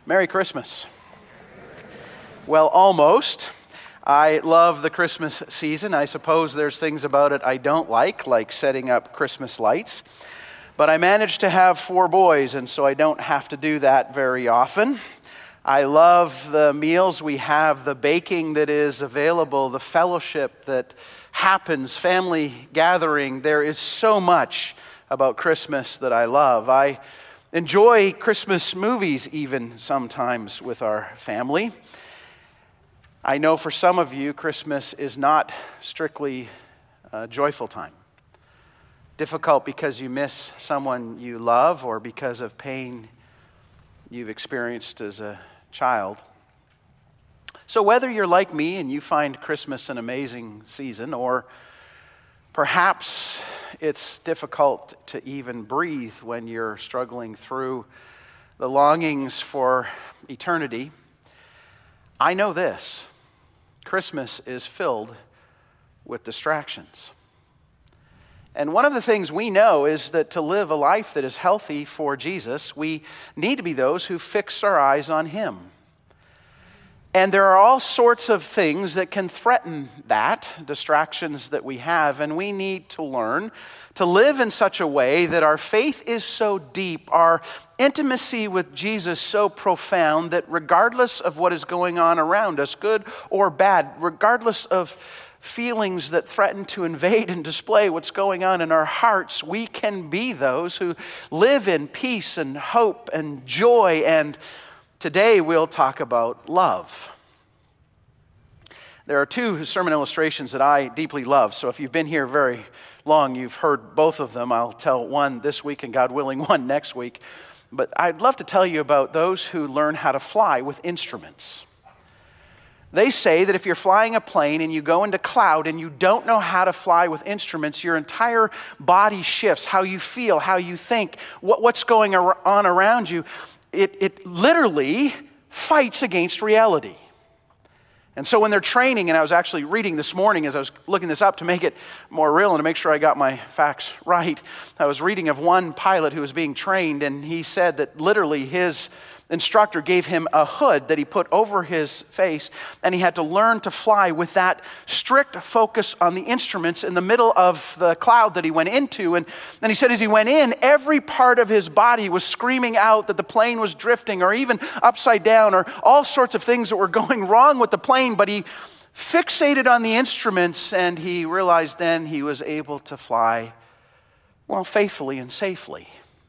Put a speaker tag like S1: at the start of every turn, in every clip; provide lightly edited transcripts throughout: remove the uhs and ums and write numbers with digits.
S1: Merry Christmas. Well, almost. I love the Christmas season. I suppose there's things about it I don't like setting up Christmas lights. But I managed to have 4 boys, and so I don't have to do that very often. I love the meals we have, the baking that is available, the fellowship that happens, family gathering. There is so much about Christmas that I love. I enjoy Christmas movies even sometimes with our family. I know for some of you, Christmas is not strictly a joyful time. Difficult because you miss someone you love or because of pain you've experienced as a child. So whether you're like me and you find Christmas an amazing season, or perhaps it's difficult to even breathe when you're struggling through the longings for eternity, I know this: Christmas is filled with distractions. And one of the things we know is that to live a life that is healthy for Jesus, we need to be those who fix our eyes on Him. And there are all sorts of things that can threaten that, distractions that we have, and we need to learn to live in such a way that our faith is so deep, our intimacy with Jesus so profound, that regardless of what is going on around us, good or bad, regardless of feelings that threaten to invade and display what's going on in our hearts, we can be those who live in peace and hope and joy. And today we'll talk about love. There are 2 sermon illustrations that I deeply love. So if you've been here very long, you've heard both of them. I'll tell one this week and, God willing, one next week. But I'd love to tell you about those who learn how to fly with instruments. They say that if you're flying a plane and you go into cloud and you don't know how to fly with instruments, your entire body shifts, how you feel, how you think, what's going on around you. It literally fights against reality. And so when they're training, and I was actually reading this morning as I was looking this up to make it more real and to make sure I got my facts right, I was reading of one pilot who was being trained, and he said that literally his instructor gave him a hood that he put over his face, and he had to learn to fly with that strict focus on the instruments in the middle of the cloud that he went into. And he said as he went in, every part of his body was screaming out that the plane was drifting or even upside down or all sorts of things that were going wrong with the plane, but he fixated on the instruments, and he realized then he was able to fly, well, faithfully and safely.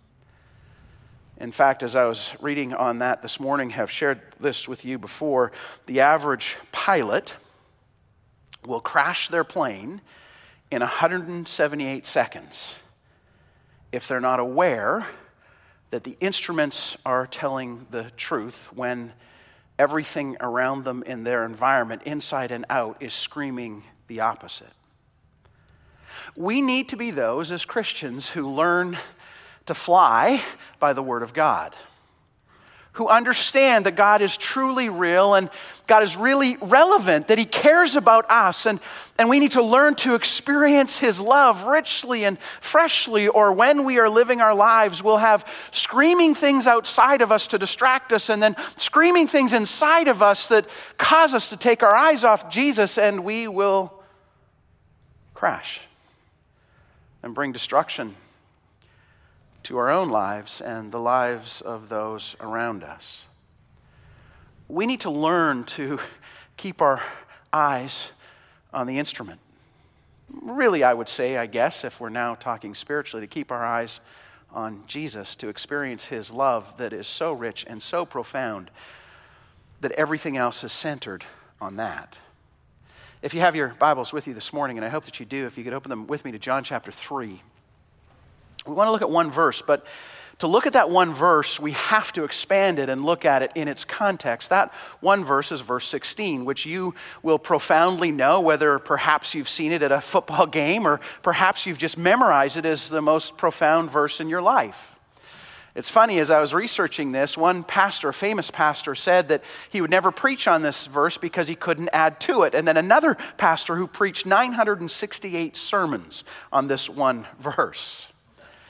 S1: In fact, as I was reading on that this morning, have shared this with you before, the average pilot will crash their plane in 178 seconds if they're not aware that the instruments are telling the truth when everything around them in their environment, inside and out, is screaming the opposite. We need to be those as Christians who learn to fly by the Word of God, who understand that God is truly real and God is really relevant, that He cares about us, and we need to learn to experience His love richly and freshly, or when we are living our lives, we'll have screaming things outside of us to distract us, and then screaming things inside of us that cause us to take our eyes off Jesus, and we will crash and bring destruction to our own lives and the lives of those around us. We need to learn to keep our eyes on the instrument. Really, I would say, I guess, if we're now talking spiritually, to keep our eyes on Jesus, to experience His love that is so rich and so profound that everything else is centered on that. If you have your Bibles with you this morning, and I hope that you do, if you could open them with me to John chapter 3. We want to look at one verse, but to look at that one verse, we have to expand it and look at it in its context. That one verse is verse 16, which you will profoundly know, whether perhaps you've seen it at a football game or perhaps you've just memorized it as the most profound verse in your life. It's funny, as I was researching this, one pastor, a famous pastor, said that he would never preach on this verse because he couldn't add to it. And then another pastor who preached 968 sermons on this one verse.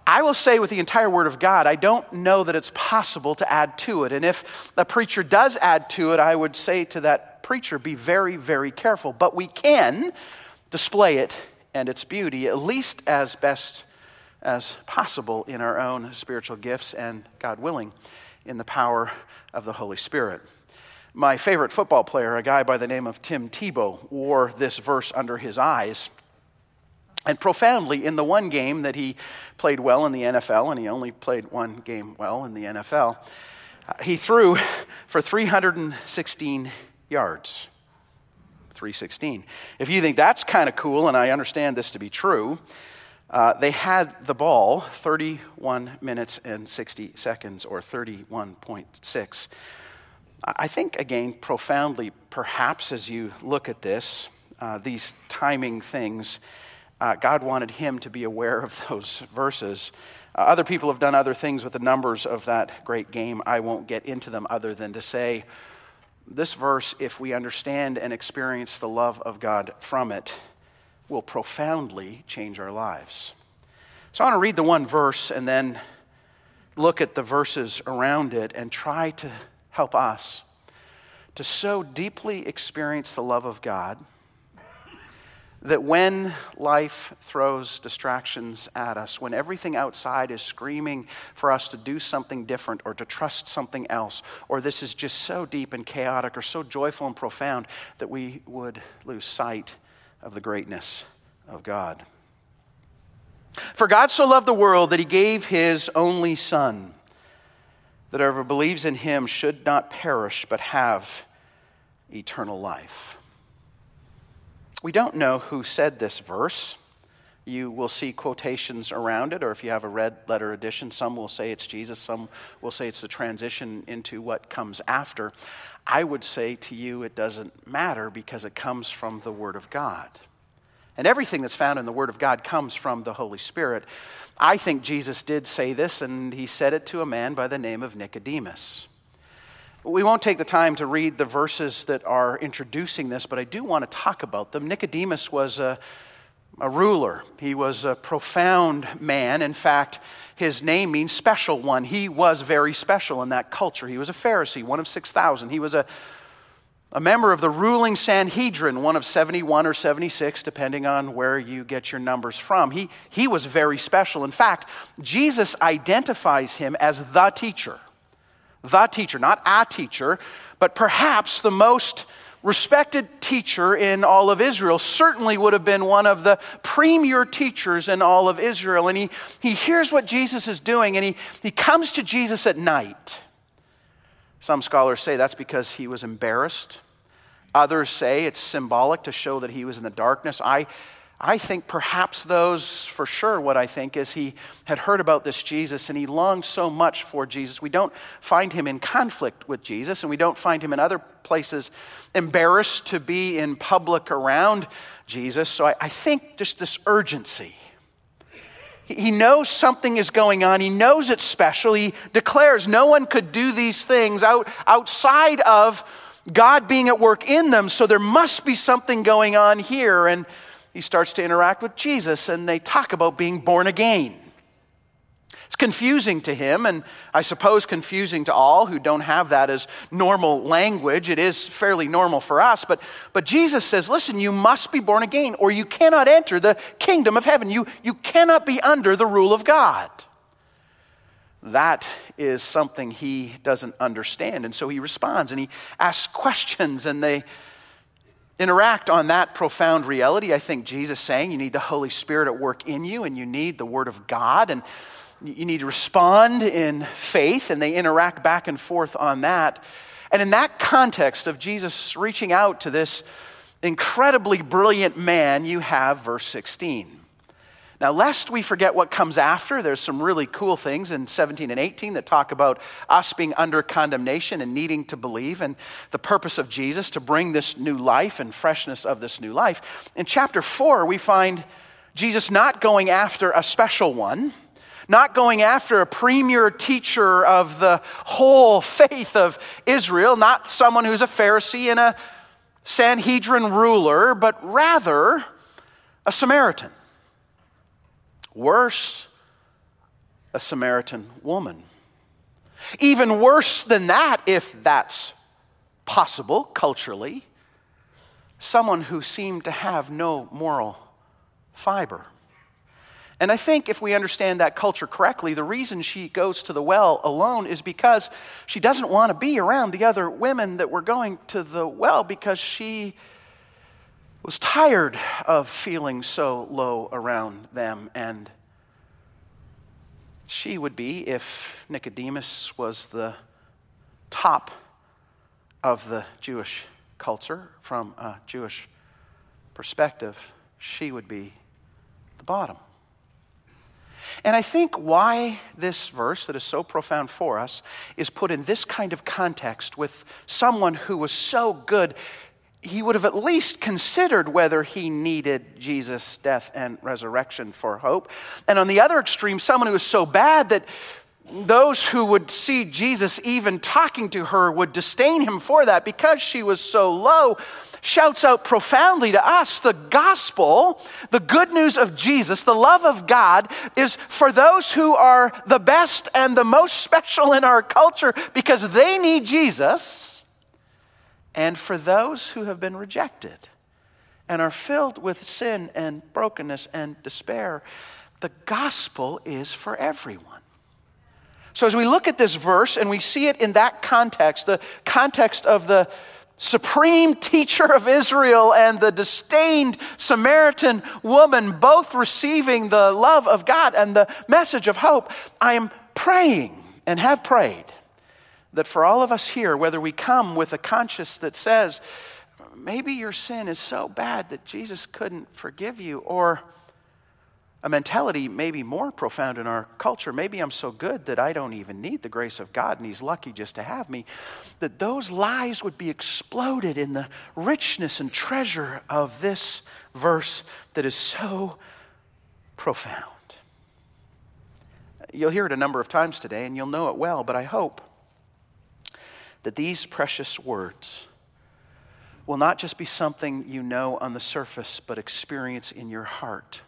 S1: I will say with the entire Word of God, I don't know that it's possible to add to it. And if a preacher does add to it, I would say to that preacher, be very, very careful. But we can display it and its beauty, at least as best as possible in our own spiritual gifts and, God willing, in the power of the Holy Spirit. My favorite football player, a guy by the name of Tim Tebow, wore this verse under his eyes. And profoundly, in the one game that he played well in the NFL, and he only played one game well in the NFL, he threw for 316 yards. 316. If you think that's kind of cool, and I understand this to be true, they had the ball 31 minutes and 60 seconds, or 31.6. I think, again, profoundly, perhaps as you look at this, these timing things, God wanted him to be aware of those verses. Other people have done other things with the numbers of that great game. I won't get into them other than to say, this verse, if we understand and experience the love of God from it, will profoundly change our lives. So I want to read the one verse and then look at the verses around it and try to help us to so deeply experience the love of God that when life throws distractions at us, when everything outside is screaming for us to do something different or to trust something else, or this is just so deep and chaotic or so joyful and profound that we would lose sight of the greatness of God. For God so loved the world that he gave his only Son, that whoever believes in him should not perish but have eternal life. We don't know who said this verse. You will see quotations around it, or if you have a red letter edition, some will say it's Jesus, some will say it's the transition into what comes after. I would say to you it doesn't matter because it comes from the Word of God. And everything that's found in the Word of God comes from the Holy Spirit. I think Jesus did say this, and he said it to a man by the name of Nicodemus. We won't take the time to read the verses that are introducing this, but I do want to talk about them. Nicodemus was a ruler. He was a profound man. In fact, his name means special one. He was very special in that culture. He was a Pharisee, one of 6,000. He was a member of the ruling Sanhedrin, one of 71 or 76, depending on where you get your numbers from. He was very special. In fact, Jesus identifies him as the teacher. The teacher, not a teacher, but perhaps the most respected teacher in all of Israel. Certainly would have been one of the premier teachers in all of Israel. And he hears what Jesus is doing, and he comes to Jesus at night. Some scholars say that's because he was embarrassed. Others say it's symbolic to show that he was in the darkness. I think perhaps those, for sure, what I think is he had heard about this Jesus and he longed so much for Jesus. We don't find him in conflict with Jesus, and we don't find him in other places embarrassed to be in public around Jesus. So I think just this urgency. He knows something is going on. He knows it's special. He declares no one could do these things outside of God being at work in them. So there must be something going on here. And he starts to interact with Jesus, and they talk about being born again. It's confusing to him, and I suppose confusing to all who don't have that as normal language. It is fairly normal for us, but Jesus says, listen, you must be born again, or you cannot enter the kingdom of heaven. You cannot be under the rule of God. That is something he doesn't understand, and so he responds, and he asks questions, and they interact on that profound reality. I think Jesus saying you need the Holy Spirit at work in you, and you need the Word of God, and you need to respond in faith, and they interact back and forth on that. And in that context of Jesus reaching out to this incredibly brilliant man, you have verse 16. Now, lest we forget what comes after, there's some really cool things in 17 and 18 that talk about us being under condemnation and needing to believe, and the purpose of Jesus to bring this new life and freshness of this new life. In chapter 4, we find Jesus not going after a special one, not going after a premier teacher of the whole faith of Israel, not someone who's a Pharisee and a Sanhedrin ruler, but rather a Samaritan. Worse, a Samaritan woman. Even worse than that, if that's possible culturally, someone who seemed to have no moral fiber. And I think if we understand that culture correctly, the reason she goes to the well alone is because she doesn't want to be around the other women that were going to the well, because she was tired of feeling so low around them. And she would be, if Nicodemus was the top of the Jewish culture from a Jewish perspective, she would be the bottom. And I think why this verse that is so profound for us is put in this kind of context with someone who was so good, he would have at least considered whether he needed Jesus' death and resurrection for hope. And on the other extreme, someone who was so bad that those who would see Jesus even talking to her would disdain him for that because she was so low, shouts out profoundly to us, the gospel, the good news of Jesus, the love of God, is for those who are the best and the most special in our culture because they need Jesus, and for those who have been rejected and are filled with sin and brokenness and despair. The gospel is for everyone. So as we look at this verse and we see it in that context, the context of the supreme teacher of Israel and the disdained Samaritan woman both receiving the love of God and the message of hope, I am praying and have prayed that for all of us here, whether we come with a conscience that says, maybe your sin is so bad that Jesus couldn't forgive you, or a mentality maybe more profound in our culture, maybe I'm so good that I don't even need the grace of God and he's lucky just to have me, that those lies would be exploded in the richness and treasure of this verse that is so profound. You'll hear it a number of times today and you'll know it well, but I hope that these precious words will not just be something you know on the surface, but experience in your heart.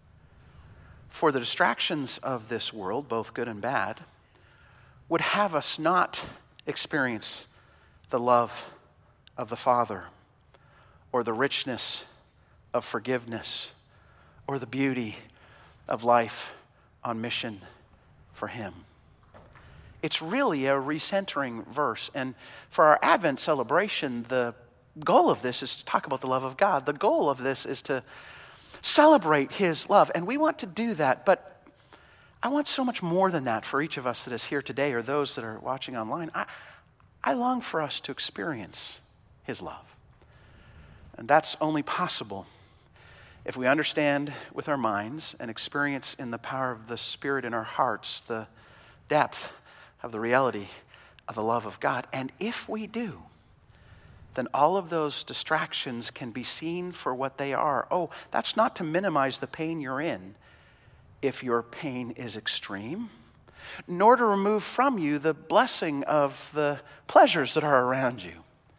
S1: For the distractions of this world, both good and bad, would have us not experience the love of the Father, or the richness of forgiveness, or the beauty of life on mission for Him. It's really a recentering verse. And for our Advent celebration, the goal of this is to talk about the love of God. The goal of this is to celebrate His love. And we want to do that, but I want so much more than that for each of us that is here today or those that are watching online. I long for us to experience His love. And that's only possible if we understand with our minds and experience in the power of the Spirit in our hearts the depth of the reality of the love of God. And if we do, then all of those distractions can be seen for what they are. Oh, that's not to minimize the pain you're in if your pain is extreme, nor to remove from you the blessing of the pleasures that are around you,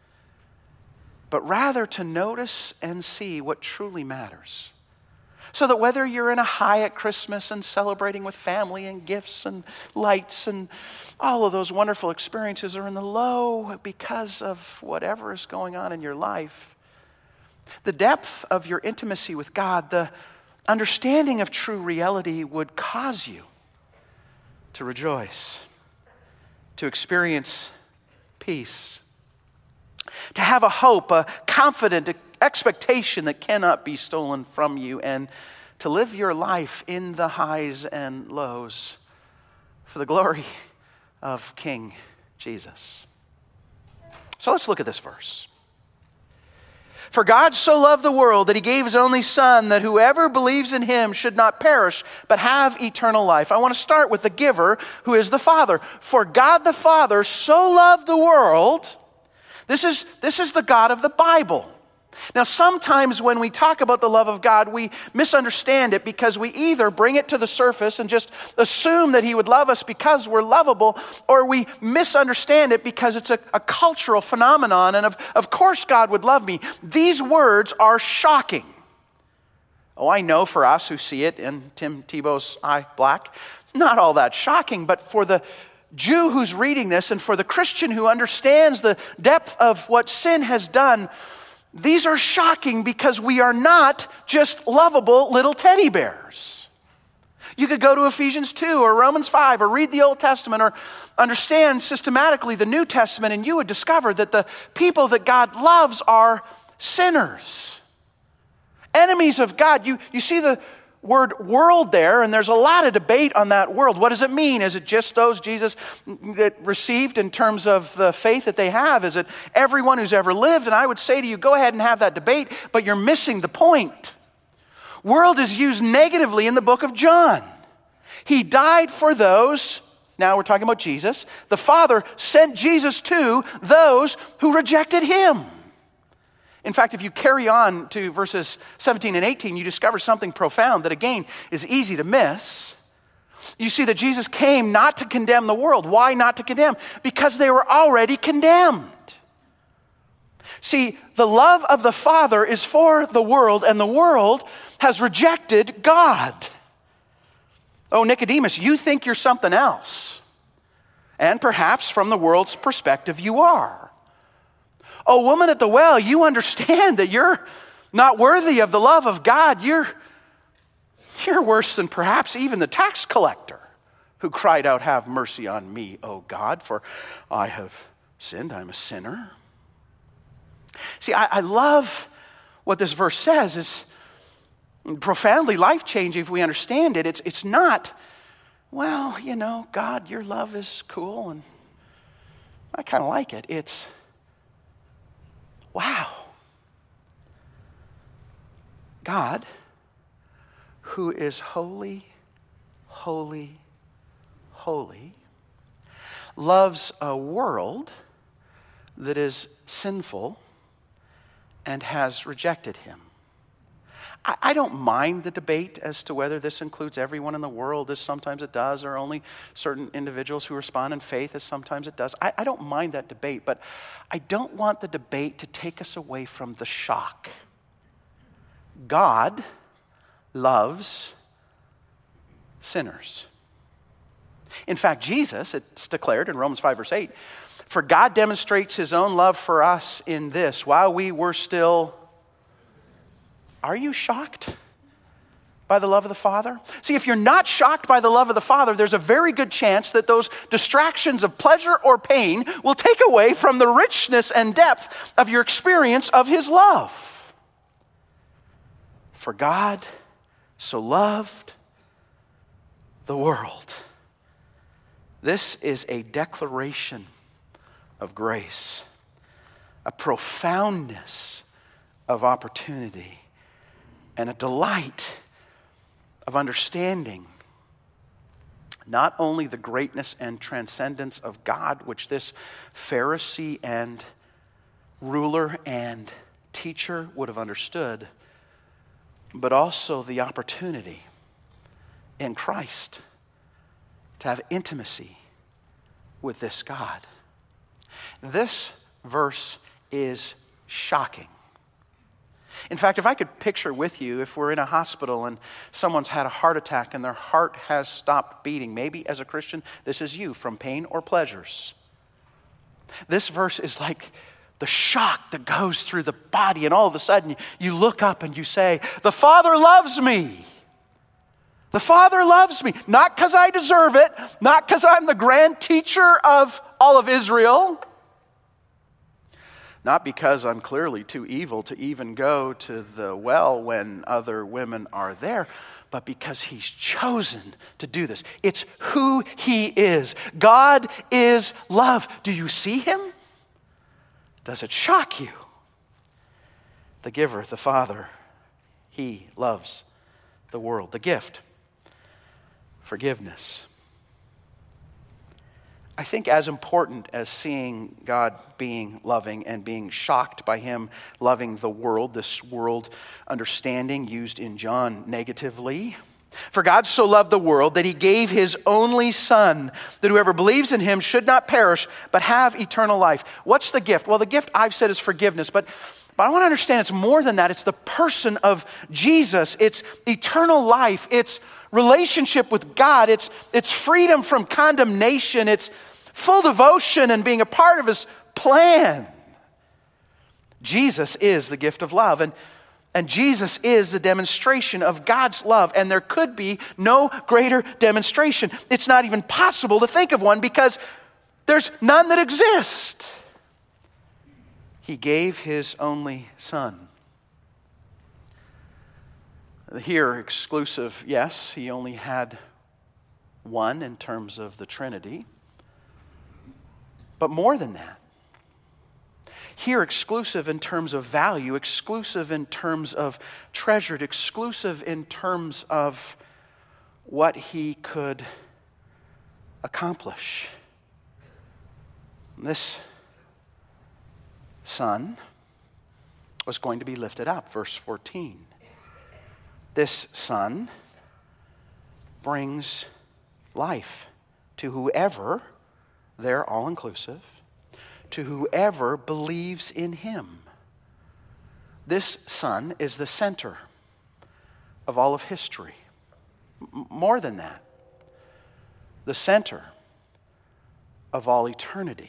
S1: but rather to notice and see what truly matters. So that whether you're in a high at Christmas and celebrating with family and gifts and lights and all of those wonderful experiences, or in the low because of whatever is going on in your life, the depth of your intimacy with God, the understanding of true reality would cause you to rejoice, to experience peace, to have a hope, a confident expectation that cannot be stolen from you, and to live your life in the highs and lows for the glory of King Jesus. So let's look at this verse. For God so loved the world that He gave His only Son, that whoever believes in Him should not perish, but have eternal life. I want to start with the giver, who is the Father. For God the Father so loved the world. This is the God of the Bible. Now, sometimes when we talk about the love of God, we misunderstand it because we either bring it to the surface and just assume that He would love us because we're lovable, or we misunderstand it because it's a cultural phenomenon, and of course God would love me. These words are shocking. Oh, I know for us who see it in Tim Tebow's eye black, not all that shocking, but for the Jew who's reading this and for the Christian who understands the depth of what sin has done, these are shocking because we are not just lovable little teddy bears. You could go to Ephesians 2 or Romans 5 or read the Old Testament or understand systematically the New Testament, and you would discover that the people that God loves are sinners, enemies of God. You see the word world there, and there's a lot of debate on that world. What does it mean? Is it just those Jesus that received in terms of the faith that they have? Is it everyone who's ever lived? And I would say to you, go ahead and have that debate, but you're missing the point. World is used negatively in the book of John. He died for those, now we're talking about Jesus. The Father sent Jesus to those who rejected him. In fact, if you carry on to verses 17 and 18, you discover something profound that, again, is easy to miss. You see that Jesus came not to condemn the world. Why not to condemn? Because they were already condemned. See, the love of the Father is for the world, and the world has rejected God. Oh, Nicodemus, you think you're something else. And perhaps from the world's perspective, you are. Oh, woman at the well, you understand that you're not worthy of the love of God. You're worse than perhaps even the tax collector who cried out, "Have mercy on me, O God, for I have sinned. I'm a sinner." See, I love what this verse says. Is profoundly life-changing if we understand it. It's not, well, God, your love is cool and I kind of like it. It's, wow. God, who is holy, holy, holy, loves a world that is sinful and has rejected him. I don't mind the debate as to whether this includes everyone in the world, as sometimes it does, or only certain individuals who respond in faith, as sometimes it does. I don't mind that debate, but I don't want the debate to take us away from the shock. God loves sinners. In fact, Jesus, it's declared in Romans 5 verse 8, for God demonstrates his own love for us in this, while we were still... Are you shocked by the love of the Father? See, if you're not shocked by the love of the Father, there's a very good chance that those distractions of pleasure or pain will take away from the richness and depth of your experience of his love. For God so loved the world. This is a declaration of grace, a profoundness of opportunity, and a delight of understanding not only the greatness and transcendence of God, which this Pharisee and ruler and teacher would have understood, but also the opportunity in Christ to have intimacy with this God. This verse is shocking. In fact, if I could picture with you, if we're in a hospital and someone's had a heart attack and their heart has stopped beating, maybe as a Christian, this is you, from pain or pleasures. This verse is like the shock that goes through the body, and all of a sudden you look up and you say, the Father loves me. The Father loves me. Not because I deserve it, not because I'm the grand teacher of all of Israel, not because I'm clearly too evil to even go to the well when other women are there, but because he's chosen to do this. It's who he is. God is love. Do you see him? Does it shock you? The giver, the Father, he loves the world. The gift, forgiveness. I think as important as seeing God being loving and being shocked by him loving the world, this world understanding used in John negatively. For God so loved the world that he gave his only Son, that whoever believes in him should not perish, but have eternal life. What's the gift? Well, the gift I've said is forgiveness, but I want to understand it's more than that. It's the person of Jesus. It's eternal life. It's relationship with God. It's freedom from condemnation. It's full devotion and being a part of his plan. Jesus is the gift of love, and Jesus is the demonstration of God's love, and there could be no greater demonstration. It's not even possible to think of one because there's none that exist. He gave his only Son. Here, exclusive, yes, he only had one in terms of the Trinity, but more than that. Here, exclusive in terms of value, exclusive in terms of treasured, exclusive in terms of what he could accomplish. This Son was going to be lifted up, verse 14. This Son brings life to whoever, they're all-inclusive, to whoever believes in him. This Son is the center of all of history. More than that, the center of all eternity.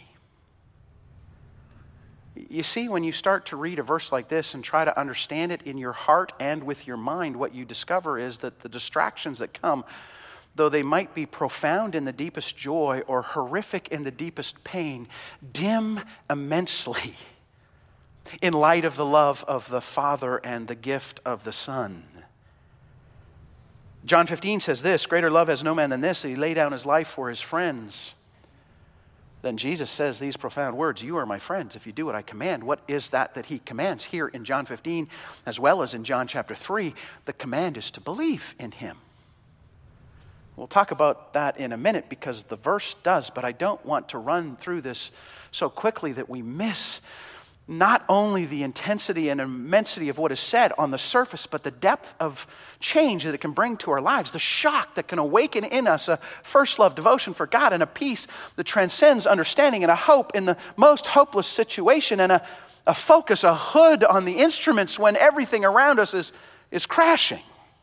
S1: You see, when you start to read a verse like this and try to understand it in your heart and with your mind, what you discover is that the distractions that come, though they might be profound in the deepest joy or horrific in the deepest pain, dim immensely in light of the love of the Father and the gift of the Son. John 15 says this, "Greater love has no man than this, that he lay down his life for his friends." Then Jesus says these profound words, "You are my friends if you do what I command." What is that he commands? Here in John 15, as well as in John chapter 3, the command is to believe in him. We'll talk about that in a minute because the verse does, but I don't want to run through this so quickly that we miss not only the intensity and immensity of what is said on the surface, but the depth of change that it can bring to our lives, the shock that can awaken in us a first love devotion for God and a peace that transcends understanding and a hope in the most hopeless situation and a focus, a hood on the instruments when everything around us is crashing.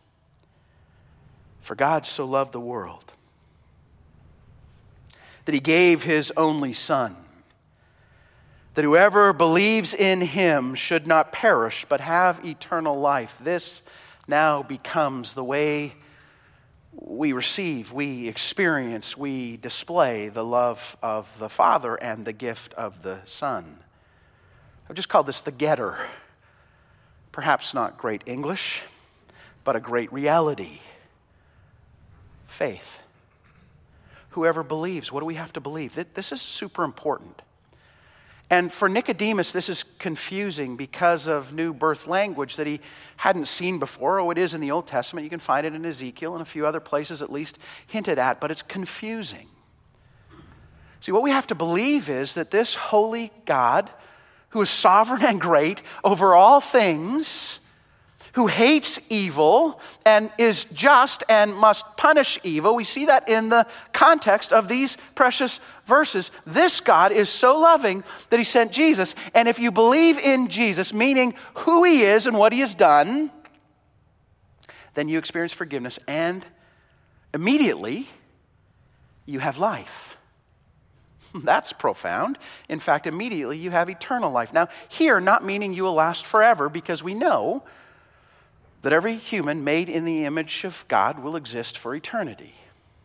S1: For God so loved the world that he gave his only Son, that whoever believes in him should not perish but have eternal life. This now becomes the way we receive, we experience, we display the love of the Father and the gift of the Son. I've just called this the getter. Perhaps not great English, but a great reality. Faith. Whoever believes, what do we have to believe? This is super important. And for Nicodemus, this is confusing because of new birth language that he hadn't seen before. Oh, it is in the Old Testament. You can find it in Ezekiel and a few other places at least hinted at, but it's confusing. See, what we have to believe is that this holy God, who is sovereign and great over all things, who hates evil and is just and must punish evil. We see that in the context of these precious verses. This God is so loving that he sent Jesus. And if you believe in Jesus, meaning who he is and what he has done, then you experience forgiveness and immediately you have life. That's profound. In fact, immediately you have eternal life. Now, here, not meaning you will last forever, because we know that every human made in the image of God will exist for eternity.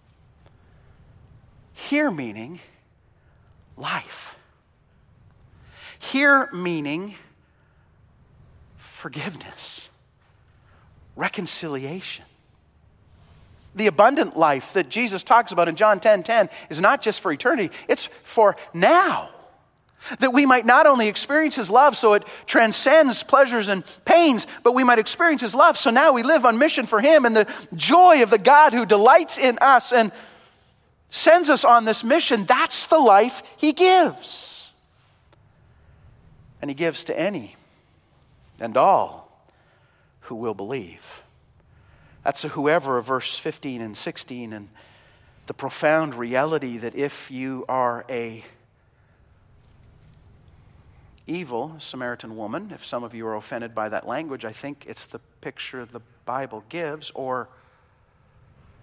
S1: Here meaning life. Here meaning forgiveness, reconciliation. The abundant life that Jesus talks about in John 10:10 is not just for eternity, it's for now. That we might not only experience his love so it transcends pleasures and pains, but we might experience his love so now we live on mission for him, and the joy of the God who delights in us and sends us on this mission, that's the life he gives. And he gives to any and all who will believe. That's a whoever of verse 15 and 16, and the profound reality that if you are a evil Samaritan woman, if some of you are offended by that language, I think it's the picture the Bible gives, or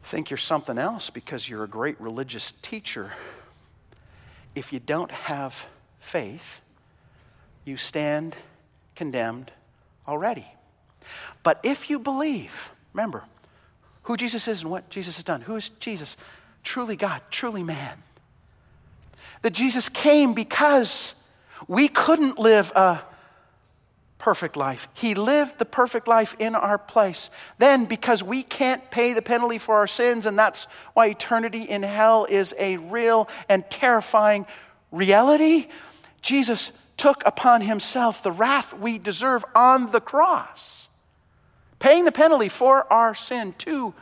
S1: think you're something else because you're a great religious teacher. If you don't have faith, you stand condemned already. But if you believe, remember who Jesus is and what Jesus has done. Who is Jesus? Truly God, truly man. That Jesus came because we couldn't live a perfect life. He lived the perfect life in our place. Then, because we can't pay the penalty for our sins, and that's why eternity in hell is a real and terrifying reality, Jesus took upon himself the wrath we deserve on the cross, paying the penalty for our sin to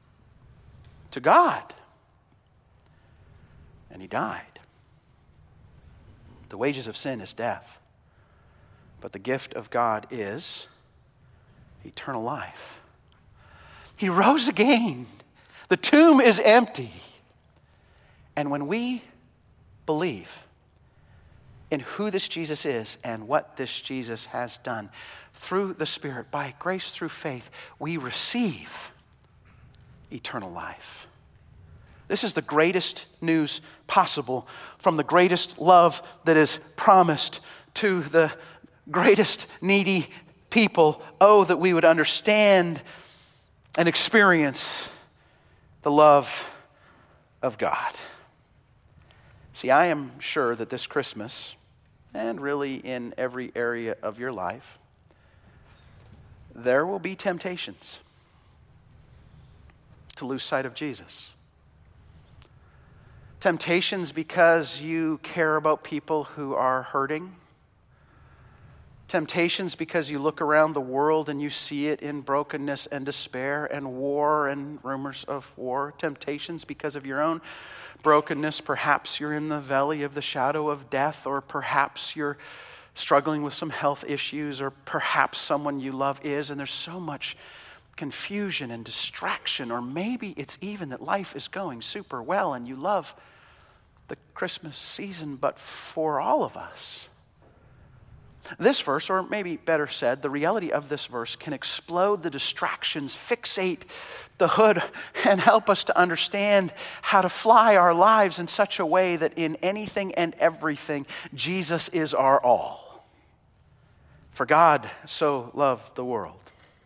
S1: God. And he died. The wages of sin is death, but the gift of God is eternal life. He rose again. The tomb is empty. And when we believe in who this Jesus is and what this Jesus has done, through the Spirit, by grace through faith, we receive eternal life. This is the greatest news possible from the greatest love that is promised to the greatest needy people. Oh, that we would understand and experience the love of God. See, I am sure that this Christmas, and really in every area of your life, there will be temptations to lose sight of Jesus. Temptations because you care about people who are hurting. Temptations because you look around the world and you see it in brokenness and despair and war and rumors of war. Temptations because of your own brokenness. Perhaps you're in the valley of the shadow of death, or perhaps you're struggling with some health issues, or perhaps someone you love is, and there's so much confusion and distraction, or maybe it's even that life is going super well and you love the Christmas season. But for all of us, this verse, or maybe better said, the reality of this verse can explode the distractions, fixate the hood, and help us to understand how to fly our lives in such a way that in anything and everything, Jesus is our all. For God so loved the world.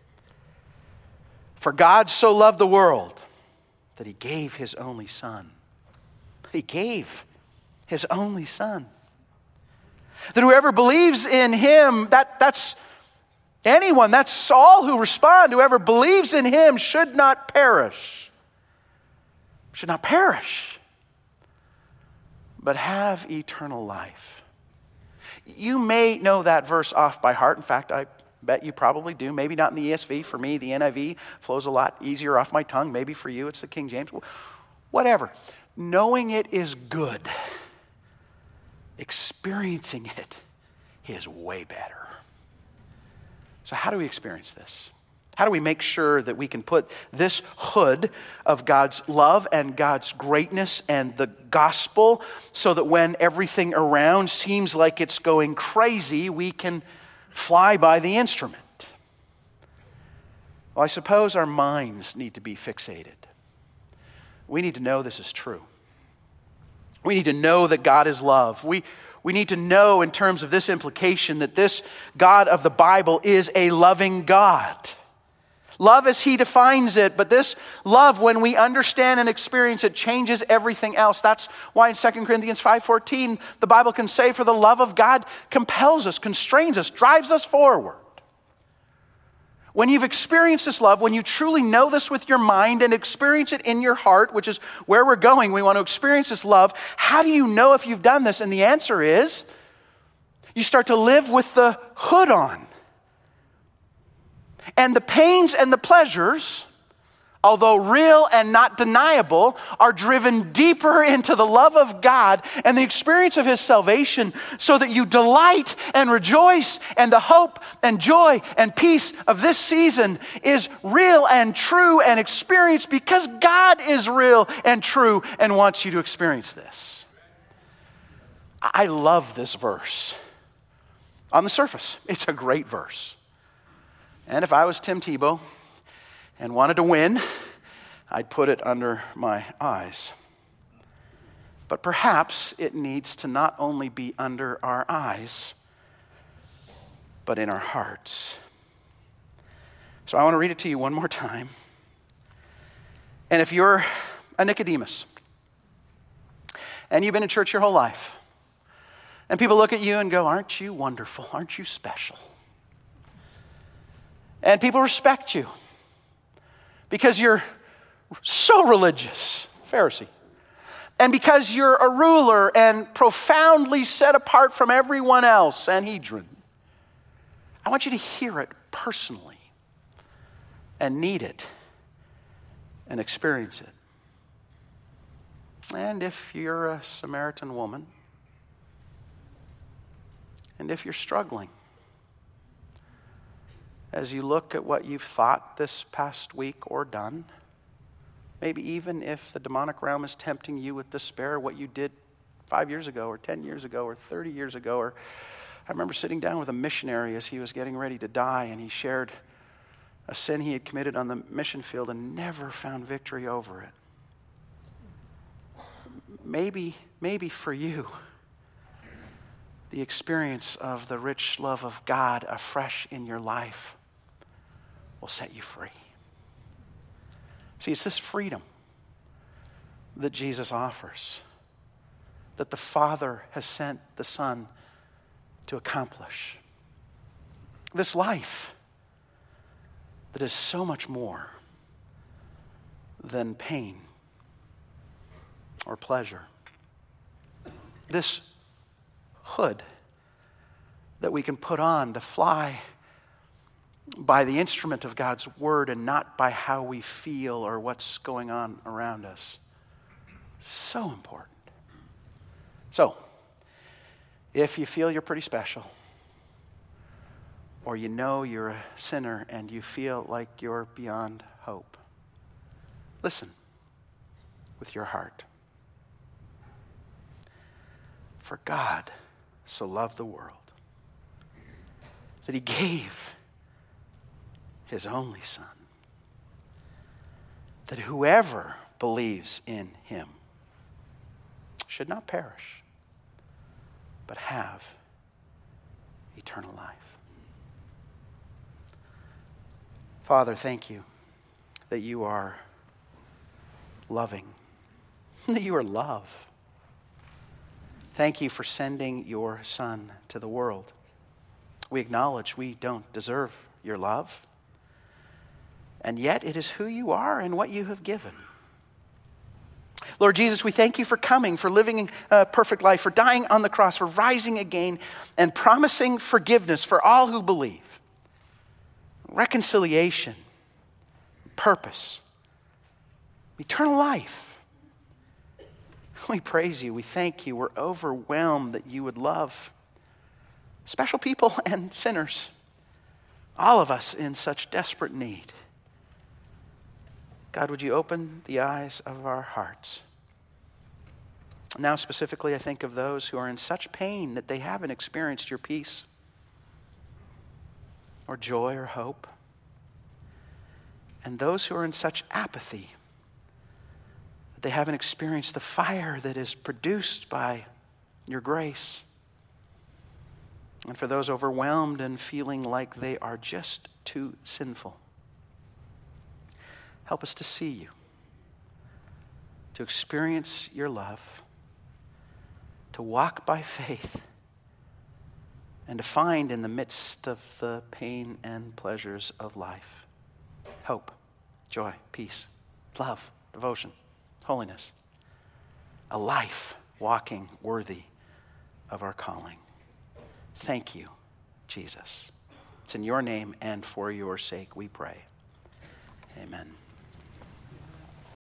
S1: For God so loved the world that he gave his only Son. He gave his only Son. That whoever believes in him, that's anyone, that's all who respond. Whoever believes in him should not perish. Should not perish, but have eternal life. You may know that verse off by heart. In fact, I bet you probably do. Maybe not in the ESV. For me, the NIV flows a lot easier off my tongue. Maybe for you, it's the King James. Whatever. Knowing it is good. Experiencing it is way better. So how do we experience this? How do we make sure that we can put this hood of God's love and God's greatness and the gospel so that when everything around seems like it's going crazy, we can fly by the instrument? Well, I suppose our minds need to be fixated. We need to know this is true. We need to know that God is love. We need to know in terms of this implication that this God of the Bible is a loving God. Love as he defines it, but this love, when we understand and experience it, changes everything else. That's why in 2 Corinthians 5:14, the Bible can say, for the love of God compels us, constrains us, drives us forward. When you've experienced this love, when you truly know this with your mind and experience it in your heart, which is where we're going, we want to experience this love, how do you know if you've done this? And the answer is, you start to live with the hood on. And the pains and the pleasures, although real and not deniable, are driven deeper into the love of God and the experience of his salvation, so that you delight and rejoice, and the hope and joy and peace of this season is real and true and experienced because God is real and true and wants you to experience this. I love this verse. On the surface, it's a great verse. And if I was Tim Tebow and wanted to win, I'd put it under my eyes. But perhaps it needs to not only be under our eyes, but in our hearts. So I want to read it to you one more time. And if you're a Nicodemus, and you've been in church your whole life, and people look at you and go, aren't you wonderful? Aren't you special? And people respect you because you're so religious, Pharisee. And because you're a ruler and profoundly set apart from everyone else, Sanhedrin. I want you to hear it personally and need it and experience it. And if you're a Samaritan woman, and if you're struggling, as you look at what you've thought this past week or done, maybe even if the demonic realm is tempting you with despair, what you did 5 years ago or 10 years ago or 30 years ago. Or I remember sitting down with a missionary as he was getting ready to die, and he shared a sin he had committed on the mission field and never found victory over it. Maybe for you, the experience of the rich love of God afresh in your life will set you free. See, it's this freedom that Jesus offers, that the Father has sent the Son to accomplish. This life that is so much more than pain or pleasure. This hood that we can put on to fly by the instrument of God's word and not by how we feel or what's going on around us. So important. So, if you feel you're pretty special, or you know you're a sinner and you feel like you're beyond hope, listen with your heart. For God so loved the world that he gave his only Son, that whoever believes in him should not perish, but have eternal life. Father, thank you that you are loving, that you are love. Thank you for sending your Son to the world. We acknowledge we don't deserve your love, and yet it is who you are and what you have given. Lord Jesus, we thank you for coming, for living a perfect life, for dying on the cross, for rising again, and promising forgiveness for all who believe. Reconciliation, purpose, eternal life. We praise you. We thank you. We're overwhelmed that you would love special people and sinners, all of us in such desperate need. God, would you open the eyes of our hearts? Now, specifically, I think of those who are in such pain that they haven't experienced your peace or joy or hope. And those who are in such apathy that they haven't experienced the fire that is produced by your grace. And for those overwhelmed and feeling like they are just too sinful, help us to see you, to experience your love, to walk by faith, and to find in the midst of the pain and pleasures of life hope, joy, peace, love, devotion, holiness, a life walking worthy of our calling. Thank you, Jesus. It's in your name and for your sake we pray. Amen.